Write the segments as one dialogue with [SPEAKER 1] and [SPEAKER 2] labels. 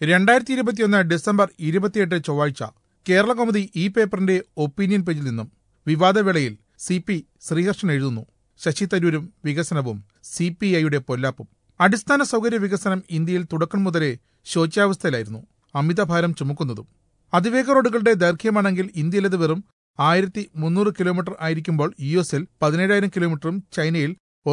[SPEAKER 1] 2021 December 28 ചൊവ്വാഴ്ച കേരള കൗമുദി ഈ പേപ്പറിന്റെ ഒപ്പീനിയൻ പേജിൽ നിന്നും വിവാദവേളയിൽ CP ശ്രീകൃഷ്ണൻ എഴുതുന്നു. ശശി തരൂരും വികസനവും CPIയുടെ പൊല്ലാപ്പും. അടിസ്ഥാന സൗകര്യ വികസനം ഇന്ത്യയിൽ തുടക്കം മുതലേ ശോച്യാവസ്ഥയിലായിരുന്നു. അമിതഭാരം ചുമക്കുന്നതും. അതിവേഗ റോഡുകളുടെ ദൈർഘ്യമാണെങ്കിൽ ഇന്ത്യയിലത് വെറും 1300 കിലോമീറ്റർ ആയിരിക്കുമ്പോൾ US-ൽ 17,000 കിലോമീറ്ററും ചൈനയിൽ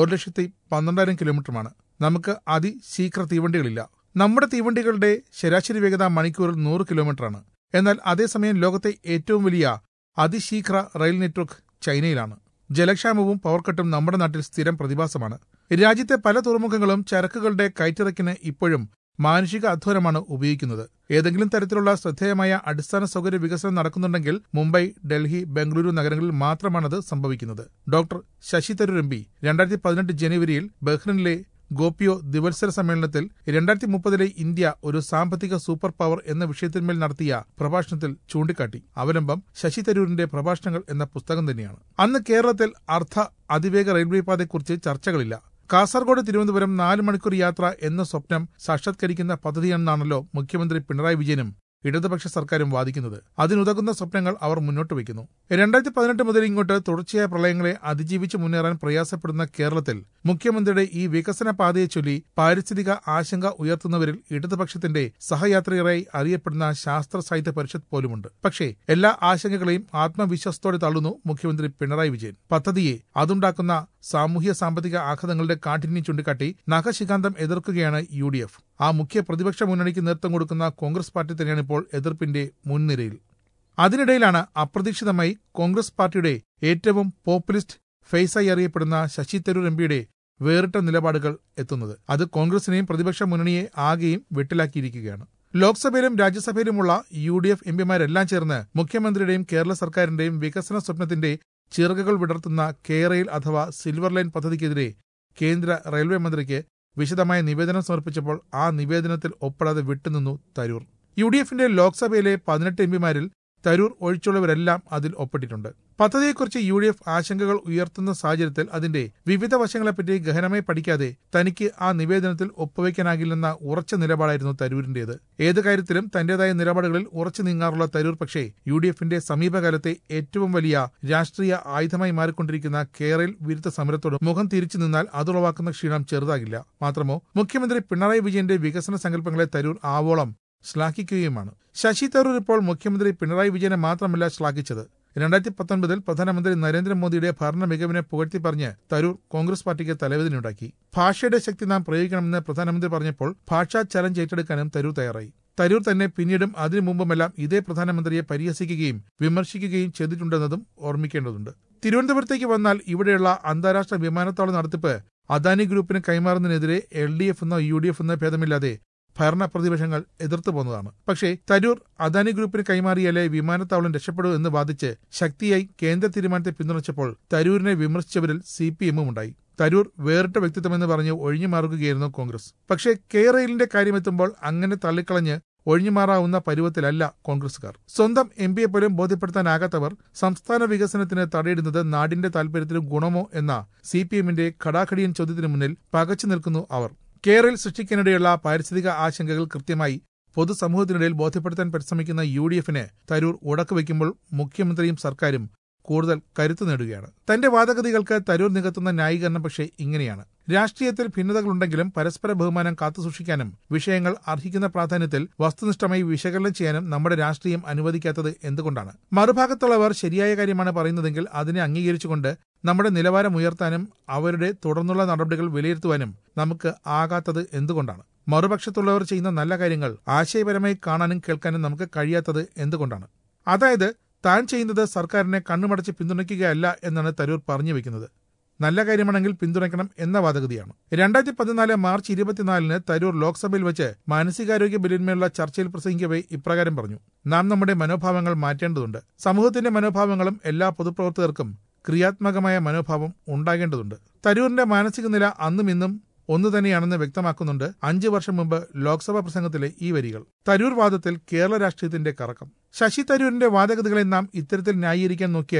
[SPEAKER 1] 1,12,000 കിലോമീറ്ററുമാണ്. നമുക്ക് അതിശീഘ്ര തീവണ്ടികളില്ല. നമ്മുടെ തീവണ്ടികളുടെ ശരാശരി വേഗത മണിക്കൂറിൽ 100 കിലോമീറ്ററാണ്. എന്നാൽ അതേസമയം ലോകത്തെ ഏറ്റവും വലിയ അതിശീഘ്ര റെയിൽ നെറ്റ്വർക്ക് ചൈനയിലാണ്. ജലക്ഷാമവും പവർക്കട്ടും നമ്മുടെ നാട്ടിൽ സ്ഥിരം പ്രതിഭാസമാണ്. രാജ്യത്തെ പല തുറമുഖങ്ങളും ചരക്കുകളുടെ കയറ്റിറക്കിന് ഇപ്പോഴും മാനുഷിക അധ്വാനമാണ് ഉപയോഗിക്കുന്നത്. ഏതെങ്കിലും തരത്തിലുള്ള ശ്രദ്ധേയമായ അടിസ്ഥാന സൗകര്യ വികസനം നടക്കുന്നുണ്ടെങ്കിൽ മുംബൈ, ഡൽഹി, ബംഗളൂരു നഗരങ്ങളിൽ മാത്രമാണത് സംഭവിക്കുന്നത്. ഡോക്ടർ ശശി തരൂർ MP 2018 ജനുവരിയിൽ ബഹ്റിനിലെ ഗോപിയോ ദിവത്സര സമ്മേളനത്തിൽ 2030 ഇന്ത്യ ഒരു സാമ്പത്തിക സൂപ്പർ പവർ എന്ന വിഷയത്തിന്മേൽ നടത്തിയ പ്രഭാഷണത്തിൽ ചൂണ്ടിക്കാട്ടി. അവലംബം ശശി തരൂരിന്റെ പ്രഭാഷണങ്ങൾ എന്ന പുസ്തകം തന്നെയാണ്. അന്ന് കേരളത്തിൽ അതിവേഗ റെയിൽവേ പാതയെക്കുറിച്ച് ചർച്ചകളില്ല. കാസർഗോഡ് തിരുവനന്തപുരം 4 മണിക്കൂർ യാത്ര എന്ന സ്വപ്നം സാക്ഷാത്കരിക്കുന്ന പദ്ധതിയാണെന്നാണല്ലോ മുഖ്യമന്ത്രി പിണറായി വിജയനും ഇടതുപക്ഷ സർക്കാരും വാദിക്കുന്നത്. അതിനുതകുന്ന സ്വപ്നങ്ങൾ അവർ മുന്നോട്ട് വയ്ക്കുന്നു. 2018 മുതൽ ഇങ്ങോട്ട് തുടർച്ചയായ പ്രളയങ്ങളെ അതിജീവിച്ച് മുന്നേറാൻ പ്രയാസപ്പെടുന്ന കേരളത്തിൽ മുഖ്യമന്ത്രിയുടെ ഈ വികസന പാതയെ ചൊല്ലി പാരിസ്ഥിതിക ആശങ്ക ഉയർത്തുന്നവരിൽ ഇടതുപക്ഷത്തിന്റെ സഹയാത്രികരായി അറിയപ്പെടുന്ന ശാസ്ത്ര സാഹിത്യ പരിഷത്ത് പോലുമുണ്ട്. പക്ഷേ എല്ലാ ആശങ്കകളെയും ആത്മവിശ്വാസത്തോടെ തള്ളുന്നു മുഖ്യമന്ത്രി പിണറായി വിജയൻ. പദ്ധതിയെ അതുണ്ടാക്കുന്ന സാമൂഹ്യ സാമ്പത്തിക ആഘാതങ്ങളുടെ കാഠിന്യം ചൂണ്ടിക്കാട്ടി നഖശിഖാന്തം എതിർക്കുകയാണ് UDF. ആ മുഖ്യ പ്രതിപക്ഷ മുന്നണിക്ക് നേതൃത്വം കൊടുക്കുന്ന കോൺഗ്രസ് പാർട്ടി തന്നെയാണ് ഇപ്പോൾ എതിർപ്പിന്റെ മുൻനിരയിൽ. അതിനിടയിലാണ് അപ്രതീക്ഷിതമായി കോൺഗ്രസ് പാർട്ടിയുടെ ഏറ്റവും പോപ്പുലിസ്റ്റ് ഫേസായി അറിയപ്പെടുന്ന ശശി തരൂർ MPയുടെ വേറിട്ട നിലപാടുകൾ എത്തുന്നത്. അത് കോൺഗ്രസിനെയും പ്രതിപക്ഷ മുന്നണിയെ ആകെയും വെട്ടിലാക്കിയിരിക്കുകയാണ്. ലോക്സഭയിലും രാജ്യസഭയിലുമുള്ള UDF MPമാരെല്ലാം ചേർന്ന് മുഖ്യമന്ത്രിയുടെയും കേരള സർക്കാരിന്റെയും വികസന സ്വപ്നത്തിന്റെ ചിറകുകൾ വിടർത്തുന്ന കെയറെയിൽ അഥവാ സിൽവർ ലൈൻ പദ്ധതിക്കെതിരെ കേന്ദ്ര റെയിൽവേ മന്ത്രിക്ക് വിശദമായ നിവേദനം സമർപ്പിച്ചപ്പോൾ ആ നിവേദനത്തിൽ ഒപ്പിടാതെ വിട്ടുനിന്നു തരൂർ. UDFന്റെ ലോക്സഭയിലെ 18 MPമാരിൽ തരൂർ ഒഴിച്ചുള്ളവരെല്ലാം അതിൽ ഒപ്പിട്ടിട്ടുണ്ട്. പദ്ധതിയെക്കുറിച്ച് UDF ആശങ്കകൾ ഉയർത്തുന്ന സാഹചര്യത്തിൽ അതിന്റെ വിവിധ വശങ്ങളെപ്പറ്റി ഗഹനമായി പഠിക്കാതെ തനിക്ക് ആ നിവേദനത്തിൽ ഒപ്പുവയ്ക്കാനാകില്ലെന്ന ഉറച്ച നിലപാടായിരുന്നു തരൂരിന്റേത്. ഏത് കാര്യത്തിലും തന്റേതായ നിലപാടുകളിൽ ഉറച്ചു നീങ്ങാറുള്ള തരൂർ പക്ഷേ UDFന്റെ സമീപകാലത്തെ ഏറ്റവും വലിയ രാഷ്ട്രീയ ആയുധമായി മാറിക്കൊണ്ടിരിക്കുന്ന കേരള വിരുദ്ധ സമരത്തോട് മുഖം തിരിച്ചു നിന്നാൽ അതുളവാക്കുന്ന ക്ഷീണം ചെറുതാകില്ല. മാത്രമോ മുഖ്യമന്ത്രി പിണറായി വിജയന്റെ വികസന സങ്കല്പങ്ങളെ തരൂർ ആവോളം ശ്ലാഘിക്കുകയുമാണ്. ശശി തരൂർ ഇപ്പോൾ മുഖ്യമന്ത്രി പിണറായി വിജയനെ മാത്രമല്ല ശ്ലാഘിച്ചത്. 2019 പ്രധാനമന്ത്രി നരേന്ദ്രമോദിയുടെ ഭരണ മികവിനെ പുകഴ്ത്തി പറഞ്ഞ് തരൂർ കോൺഗ്രസ് പാർട്ടിക്ക് തലവേദനയുണ്ടാക്കി. ഭാഷയുടെ ശക്തി നാം പ്രയോഗിക്കണമെന്ന് പ്രധാനമന്ത്രി പറഞ്ഞപ്പോൾ ഭാഷാ ചലഞ്ച് ഏറ്റെടുക്കാനും തരൂർ തയ്യാറായി. തരൂർ തന്നെ പിന്നീടും അതിനു മുമ്പുമെല്ലാം ഇതേ പ്രധാനമന്ത്രിയെ പരിഹസിക്കുകയും വിമർശിക്കുകയും ചെയ്തിട്ടുണ്ടെന്നതും ഓർമ്മിക്കേണ്ടതുണ്ട്. തിരുവനന്തപുരത്തേക്ക് വന്നാൽ ഇവിടെയുള്ള അന്താരാഷ്ട്ര വിമാനത്താവള നടത്തിപ്പ് അദാനി ഗ്രൂപ്പിന് കൈമാറുന്നതിനെതിരെ LDF എന്നോ UDF എന്നോ ഭേദമില്ലാതെ ഭരണ പ്രതിപക്ഷങ്ങൾ എതിർത്തു പോന്നതാണ്. പക്ഷേ തരൂർ അദാനി ഗ്രൂപ്പിന് കൈമാറിയാലേ വിമാനത്താവളം രക്ഷപ്പെടൂ എന്ന് വാദിച്ച് ശക്തിയായി കേന്ദ്ര തീരുമാനത്തെ പിന്തുണച്ചപ്പോൾ തരൂരിനെ വിമർശിച്ചവരിൽ CPM ഉണ്ടായി. തരൂർ വേറിട്ട വ്യക്തിത്വമെന്ന് പറഞ്ഞ് ഒഴിഞ്ഞു മാറുകയായിരുന്നു കോൺഗ്രസ്. പക്ഷേ കെയറെയിലിന്റെ കാര്യമെത്തുമ്പോൾ അങ്ങനെ തള്ളിക്കളഞ്ഞ് ഒഴിഞ്ഞുമാറാവുന്ന പരുവത്തിലല്ല കോൺഗ്രസുകാർ. സ്വന്തം MPയെ പോലും ബോധ്യപ്പെടുത്താനാകാത്തവർ സംസ്ഥാന വികസനത്തിന് തടയിടുന്നത് നാടിന്റെ താൽപര്യത്തിന് ഗുണമോ എന്ന CPMന്റെ ഖടാഖടിയൻ ചോദ്യത്തിനു മുന്നിൽ പകച്ചു നിൽക്കുന്നു അവർ. കേരളയിൽ സൃഷ്ടിക്കാനിടയുള്ള പാരിസ്ഥിതിക ആശങ്കകൾ കൃത്യമായി പൊതുസമൂഹത്തിനിടയിൽ ബോധ്യപ്പെടുത്താൻ പരിശ്രമിക്കുന്ന UDFന് തരൂർ ഉടക്കുവയ്ക്കുമ്പോൾ മുഖ്യമന്ത്രിയും സർക്കാരും കൂടുതൽ കരുത്തു നേടുകയാണ്. തന്റെ വാദഗതികൾക്ക് തരൂർ നികത്തുന്ന ന്യായീകരണം പക്ഷേ ഇങ്ങനെയാണ്. രാഷ്ട്രീയത്തിൽ ഭിന്നതകളുണ്ടെങ്കിലും പരസ്പര ബഹുമാനം കാത്തുസൂക്ഷിക്കാനും വിഷയങ്ങൾ അർഹിക്കുന്ന പ്രാധാന്യത്തിൽ വസ്തുനിഷ്ഠമായി വിശകലനം ചെയ്യാനും നമ്മുടെ രാഷ്ട്രീയം അനുവദിക്കാത്തത് എന്തുകൊണ്ടാണ്? മറുഭാഗത്തുള്ളവർ ശരിയായ കാര്യമാണ് പറയുന്നതെങ്കിൽ അതിനെ അംഗീകരിച്ചുകൊണ്ട് നമ്മുടെ നിലവാരം ഉയർത്താനും അവരുടെ തുടർന്നുള്ള നടപടികൾ വിലയിരുത്തുവാനും നമുക്ക് ആകാത്തത് എന്തുകൊണ്ടാണ്? മറുപക്ഷത്തുള്ളവർ ചെയ്യുന്ന നല്ല കാര്യങ്ങൾ ആശയപരമായി കാണാനും കേൾക്കാനും നമുക്ക് കഴിയാത്തത് എന്തുകൊണ്ടാണ്? അതായത് താൻ ചെയ്യുന്നത് സർക്കാരിനെ കണ്ണുമടച്ച് പിന്തുണയ്ക്കുകയല്ല എന്നാണ് തരൂർ പറഞ്ഞു വെക്കുന്നത്. നല്ല കാര്യമാണെങ്കിൽ പിന്തുണയ്ക്കണം എന്ന വാദഗതിയാണ്. 2014 മാർച്ച് 24 തരൂർ ലോക്സഭയിൽ വെച്ച് മാനസികാരോഗ്യ ബില്ലിന്മേലുള്ള ചർച്ചയിൽ പ്രസംഗിക്കവേ ഇപ്രകാരം പറഞ്ഞു: നാം നമ്മുടെ മനോഭാവങ്ങൾ മാറ്റേണ്ടതുണ്ട്. സമൂഹത്തിന്റെ മനോഭാവങ്ങളും എല്ലാ പൊതുപ്രവർത്തകർക്കും ക്രിയാത്മകമായ മനോഭാവം ഉണ്ടാകേണ്ടതുണ്ട്. തരൂരിന്റെ മാനസിക നില അന്നും ഇന്നും ഒന്നു തന്നെയാണെന്ന് വ്യക്തമാക്കുന്നുണ്ട് 5 വർഷം മുമ്പ് ലോക്സഭാ പ്രസംഗത്തിലെ ഈ വരികൾ. തരൂർ വാദത്തിൽ കേരള രാഷ്ട്രീയത്തിന്റെ കറക്കം. ശശി തരൂരിന്റെ വാദഗതികളെ നാം ഇത്തരത്തിൽ ന്യായീകരിക്കാൻ നോക്കിയാലും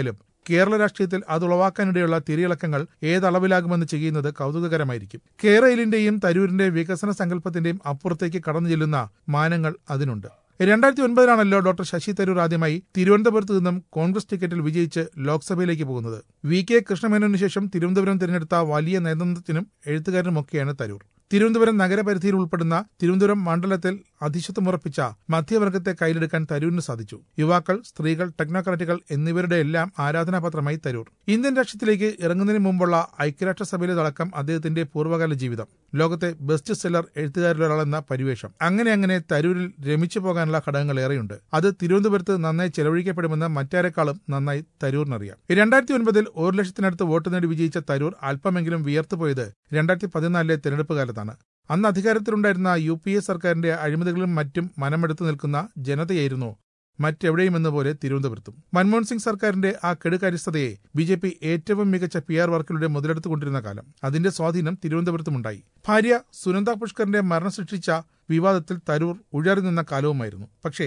[SPEAKER 1] കേരള രാഷ്ട്രീയത്തിൽ അത് ഉളവാക്കാനിടയുള്ള തിരിയിളക്കങ്ങൾ ഏതളവിലാകുമെന്ന് ചെയ്യുന്നത് കൗതുകകരമായിരിക്കും. കേരളിന്റെയും തരൂരിന്റെ വികസന സങ്കല്പത്തിന്റെയും അപ്പുറത്തേക്ക് കടന്നു ചെല്ലുന്ന മാനങ്ങൾ അതിനുണ്ട്. 2009 ഡോക്ടർ ശശി തരൂർ ആദ്യമായി തിരുവനന്തപുരത്ത് നിന്നും കോൺഗ്രസ് ടിക്കറ്റിൽ വിജയിച്ച് ലോക്സഭയിലേക്ക് പോകുന്നത്. വി.കെ. കൃഷ്ണമേനോനു ശേഷം തിരുവനന്തപുരം തിരഞ്ഞെടുത്ത വലിയ നയതന്ത്രത്തിനും എഴുത്തുകാരനുമൊക്കെയാണ് തരൂർ. തിരുവനന്തപുരം നഗരപരിധിയിൽ ഉൾപ്പെടുന്ന തിരുവനന്തപുരം മണ്ഡലത്തിൽ അധിശത്വമുറപ്പിച്ച മധ്യവർഗത്തെ കയ്യിലെടുക്കാൻ തരൂരിന് സാധിച്ചു. യുവാക്കൾ, സ്ത്രീകൾ, ടെക്നോക്രാറ്റുകൾ എന്നിവരുടെ എല്ലാം ആരാധനാപാത്രമായി തരൂർ. ഇന്ത്യൻ രാഷ്ട്രീയത്തിലേക്ക് ഇറങ്ങുന്നതിന് മുമ്പുള്ള ഐക്യരാഷ്ട്രസഭയിലേതടക്കം അദ്ദേഹത്തിന്റെ പൂർവ്വകാല ജീവിതം, ലോകത്തെ ബെസ്റ്റ് സെല്ലർ എഴുത്തുകാരിലൊരാളെന്ന പരിവേഷം, അങ്ങനെ തരൂരിൽ രമിച്ചു പോകാനുള്ള ഘടകങ്ങൾ ഏറെയുണ്ട്. അത് തിരുവനന്തപുരത്ത് നന്നായി ചെലവഴിക്കപ്പെടുമെന്ന് മറ്റാരെക്കാളും നന്നായി തരൂരിനറിയാം. 2009 1 ലക്ഷത്തിനടുത്ത് വോട്ട് നേടി വിജയിച്ച തരൂർ അല്പമെങ്കിലും വിയർത്തുപോയത് 2014 തെരഞ്ഞെടുപ്പ് കാലത്താണ്. അന്ന് അധികാരത്തിലുണ്ടായിരുന്ന UPA സർക്കാരിന്റെ അഴിമതികളിലും മറ്റും മനമെടുത്തു നിൽക്കുന്ന ജനതയായിരുന്നു മറ്റെവിടെയുമെന്ന പോലെ തിരുവനന്തപുരത്തും. മൻമോഹൻ സിംഗ് സർക്കാരിന്റെ ആ കെടുകാര്യസ്ഥതയെ BJP ഏറ്റവും മികച്ച PR വർക്കിലൂടെ മുതലെടുത്തുകൊണ്ടിരുന്ന കാലം. അതിന്റെ സ്വാധീനം തിരുവനന്തപുരത്തുമുണ്ടായി. ഭാര്യ സുനന്ദ പുഷ്കറിന്റെ മരണം സൃഷ്ടിച്ച വിവാദത്തിൽ തരൂർ ഉഴറി നിന്ന കാലവുമായിരുന്നു. പക്ഷേ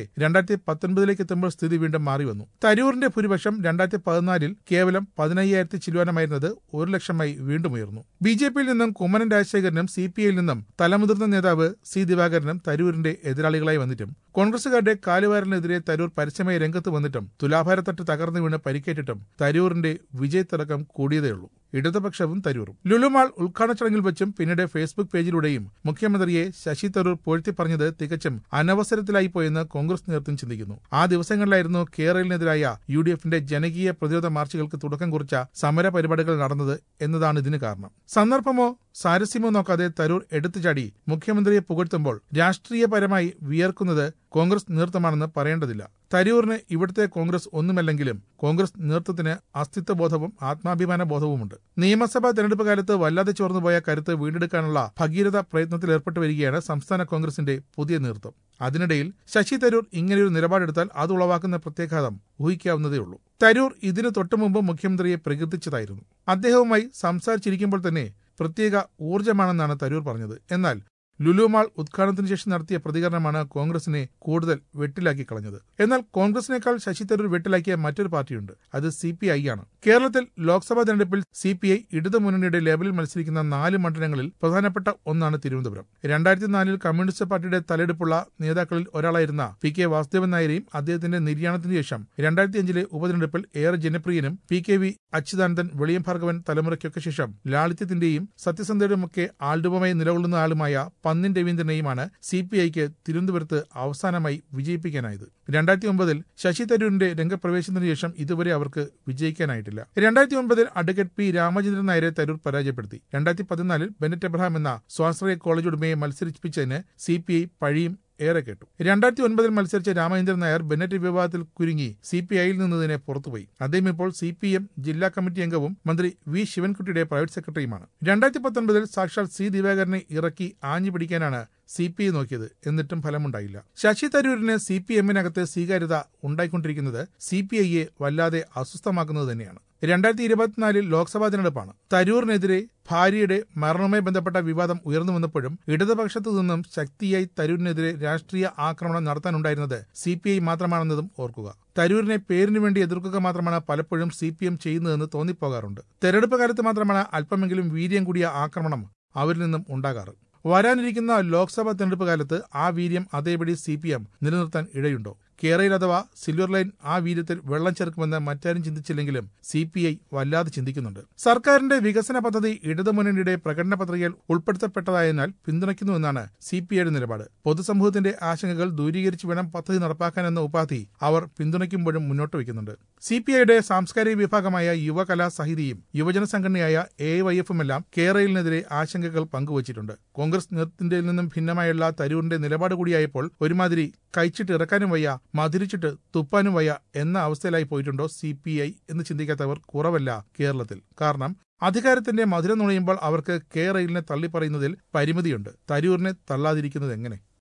[SPEAKER 1] 2019 എത്തുമ്പോൾ സ്ഥിതി വീണ്ടും മാറി വന്നു. തരൂരിന്റെ ഭൂരിപക്ഷം 2014 കേവലം 15,000 ചില്ലുവാനമായിരുന്നത് 1 ലക്ഷമായി വീണ്ടും ഉയർന്നു. BJPയിൽ നിന്നും കുമ്മനം രാജശേഖരനും CPIയിൽ നിന്നും തലമുതിർന്ന നേതാവ് C. ദിവാകരനും തരൂരിന്റെ എതിരാളികളായി വന്നിട്ടും കോൺഗ്രസുകാരുടെ കാലുവാരലിനെതിരെ തരൂർ പരസ്യമായി രംഗത്ത് വന്നിട്ടും തുലാഭാരത്തട്ട് തകർന്നു വീണ് പരിക്കേറ്റിട്ടും തരൂരിന്റെ വിജയത്തിളക്കം കൂടിയതേയുള്ളൂ. ഇടതുപക്ഷവും തരൂറും. ലുലു മാൾ ഉദ്ഘാടന ചടങ്ങിൽ വെച്ചും പിന്നീട് ഫേസ്ബുക്ക് പേജിലൂടെയും മുഖ്യമന്ത്രിയെ ശശി തരൂർ പുകഴ്ത്തി പറഞ്ഞത് തികച്ചും അനവസരത്തിലായി പോയെന്ന് കോൺഗ്രസ് നേതൃത്വം ചിന്തിക്കുന്നു. ആ ദിവസങ്ങളിലായിരുന്നു കേരളിനെതിരായ UDFന്റെ ജനകീയ പ്രതിരോധ മാർച്ചുകൾക്ക് തുടക്കം കുറിച്ച സമര പരിപാടികൾ നടന്നത് എന്നതാണ് ഇതിന് കാരണം. സന്ദർഭമോ സാരസ്യമോ നോക്കാതെ തരൂർ എടുത്തുചാടി മുഖ്യമന്ത്രിയെ പുകഴ്ത്തുമ്പോൾ രാഷ്ട്രീയപരമായി വിയർക്കുന്നത് കോൺഗ്രസ് നേതൃത്വമാണെന്ന് പറയേണ്ടതില്ല. തരൂരിന് ഇവിടുത്തെ കോൺഗ്രസ് ഒന്നുമല്ലെങ്കിലും കോൺഗ്രസ് നേതൃത്വത്തിന് അസ്തിത്വബോധവും ആത്മാഭിമാന ബോധവുമുണ്ട്. നിയമസഭാ തെരഞ്ഞെടുപ്പ് കാലത്ത് വല്ലാതെ ചോർന്നുപോയ കരുത്ത് വീണ്ടെടുക്കാനുള്ള ഭഗീരഥ പ്രയത്നത്തിൽ ഏർപ്പെട്ടു വരികയാണ് സംസ്ഥാന കോൺഗ്രസിന്റെ പുതിയ നേതൃത്വം. അതിനിടയിൽ ശശി തരൂർ ഇങ്ങനെയൊരു നിലപാടെടുത്താൽ അത് ഉളവാക്കുന്ന പ്രത്യാഘാതം ഊഹിക്കാവുന്നതേയുള്ളൂ. തരൂർ ഇതിനു തൊട്ടുമുമ്പ് മുഖ്യമന്ത്രിയെ പ്രകീർത്തിച്ചതായിരുന്നു. അദ്ദേഹവുമായി സംസാരിച്ചിരിക്കുമ്പോൾ തന്നെ പ്രത്യേക ഊർജ്ജമാണെന്നാണ് തരൂർ പറഞ്ഞത്. എന്നാൽ ലുലു മാൾ ഉദ്ഘാടനത്തിന് ശേഷം നടത്തിയ പ്രതികരണമാണ് കോൺഗ്രസിനെ കൂടുതൽ വെട്ടിലാക്കി കളഞ്ഞത്. എന്നാൽ കോൺഗ്രസിനേക്കാൾ ശശി തരൂർ വെട്ടിലാക്കിയ മറ്റൊരു പാർട്ടിയുണ്ട്. അത് CPI ആണ്. കേരളത്തിൽ ലോക്സഭാ തെരഞ്ഞെടുപ്പിൽ CPI ഇടതുമുന്നണിയുടെ ലേബലിൽ മത്സരിക്കുന്ന 4 മണ്ഡലങ്ങളിൽ പ്രധാനപ്പെട്ട ഒന്നാണ് തിരുവനന്തപുരം. 2004 കമ്മ്യൂണിസ്റ്റ് പാർട്ടിയുടെ തലയെടുപ്പുള്ള നേതാക്കളിൽ ഒരാളായിരുന്ന PK വാസുദേവൻ നായരെയും അദ്ദേഹത്തിന്റെ നിര്യാണത്തിന് ശേഷം 2005 ഉപതെരഞ്ഞെടുപ്പിൽ ഏറെ ജനപ്രിയനും PKV അച്യുതാനന്ദൻ, വെളിയം ഭാർഗവൻ തലമുറയ്ക്കൊക്കെ ശേഷം ലാളിത്യത്തിന്റെയും സത്യസന്ധതയുമൊക്കെ ആൾരൂപമായി നിലകൊള്ളുന്ന ആളുമായ പന്നിൻ രവീന്ദ്രനെയുമാണ് CPIക്ക് തിരുവനന്തപുരത്ത് അവസാനമായി വിജയിപ്പിക്കാനായത്. 2009 ശശി തരൂരിന്റെ രംഗപ്രവേശനത്തിന് ശേഷം ഇതുവരെ അവർക്ക് വിജയിക്കാനായിട്ടില്ല. 2009 അഡ്വക്കേറ്റ് P. രാമചന്ദ്രൻ നായരെ തരൂർ പരാജയപ്പെടുത്തി. 2014 ബെനറ്റ് എബ്രഹാം എന്ന സ്വാശ്രയ കോളേജ് ഉടമയെ മത്സരിപ്പിച്ചതിന് CPI പഴിയും ഏറെ കേട്ടു. 2009 മത്സരിച്ച രാമചന്ദ്രൻ നായർ ബെനറ്റ് വിവാദത്തിൽ കുരുങ്ങി CPIയിൽ നിന്നതിനെ പുറത്തുപോയി. അദ്ദേഹം ഇപ്പോൾ CPM ജില്ലാ കമ്മിറ്റി അംഗവും മന്ത്രി V. ശിവൻകുട്ടിയുടെ പ്രൈവറ്റ് സെക്രട്ടറിയുമാണ്. 2019 സാക്ഷാൽ C. ദിവാകരനെ ഇറക്കി ആഞ്ഞു പിടിക്കാനാണ് CPI നോക്കിയത്. എന്നിട്ടും ഫലമുണ്ടായില്ല. ശശി തരൂരിന് CPMനകത്ത് സ്വീകാര്യത ഉണ്ടായിക്കൊണ്ടിരിക്കുന്നത് CPIയെ വല്ലാതെ അസ്വസ്ഥമാക്കുന്നത് തന്നെയാണ്. 2024 ലോക്സഭാ തെരഞ്ഞെടുപ്പാണ്. തരൂരിനെതിരെ ഭാര്യയുടെ മരണവുമായി ബന്ധപ്പെട്ട വിവാദം ഉയർന്നു വന്നപ്പോഴും ഇടതുപക്ഷത്തു നിന്നും ശക്തിയായി തരൂരിനെതിരെ രാഷ്ട്രീയ ആക്രമണം നടത്താനുണ്ടായിരുന്നത് CPI മാത്രമാണെന്നതും ഓർക്കുക. തരൂരിനെ പേരിനു വേണ്ടി എതിർക്കുക മാത്രമാണ് പലപ്പോഴും CPM ചെയ്യുന്നതെന്ന് തോന്നിപ്പോകാറുണ്ട്. തെരഞ്ഞെടുപ്പ് കാലത്ത് മാത്രമാണ് അല്പമെങ്കിലും വീര്യം കൂടിയ ആക്രമണം അവരിൽ നിന്നും ഉണ്ടാകാറ്. വരാനിരിക്കുന്ന ലോക്സഭാ തെരഞ്ഞെടുപ്പ് കാലത്ത് ആ വീര്യം അതേപടി CPM നിലനിർത്താൻ ഇടയുണ്ടോ? കേരയിൽ അഥവാ സിൽവർ ലൈൻ ആ വീര്യത്തിൽ വെള്ളം ചേർക്കുമെന്ന് മറ്റാരും ചിന്തിച്ചില്ലെങ്കിലും CPI വല്ലാതെ ചിന്തിക്കുന്നുണ്ട്. സർക്കാരിന്റെ വികസന പദ്ധതി ഇടതുമുന്നണിയുടെ പ്രകടന പത്രികയിൽ ഉൾപ്പെടുത്തപ്പെട്ടതായതിനാൽ പിന്തുണയ്ക്കുന്നുവെന്നാണ് CPIയുടെ നിലപാട്. പൊതുസമൂഹത്തിന്റെ ആശങ്കകൾ ദൂരീകരിച്ച് വേണം പദ്ധതി നടപ്പാക്കാനെന്ന ഉപാധി അവർ പിന്തുണയ്ക്കുമ്പോഴും മുന്നോട്ട് വയ്ക്കുന്നുണ്ട്. CPIയുടെ സാംസ്കാരിക വിഭാഗമായ യുവകലാ സഹിതിയും യുവജന സംഘടനയായ AYFുമെല്ലാം കേരളിനെതിരെ ആശങ്കകൾ പങ്കുവച്ചിട്ടുണ്ട്. കോൺഗ്രസ് നേതൃത്വത്തിൽ നിന്നും ഭിന്നമായുള്ള തരൂരിന്റെ നിലപാട് കൂടിയായപ്പോൾ ഒരുമാതിരി കഴിച്ചിട്ട് ഇറക്കാനും വയ്യ, മധുരിച്ചിട്ട് തുപ്പാനും വയ്യ എന്ന അവസ്ഥയിലായി പോയിട്ടുണ്ടോ CPI എന്ന് ചിന്തിക്കാത്തവർ കുറവല്ല കേരളത്തിൽ. കാരണം അധികാരത്തിന്റെ മധുരം നുണയുമ്പോൾ അവർക്ക് കേരളിനെ തള്ളിപ്പറയുന്നതിൽ പരിമിതിയുണ്ട്. തരൂരിനെ തള്ളാതിരിക്കുന്നത് എങ്ങനെ?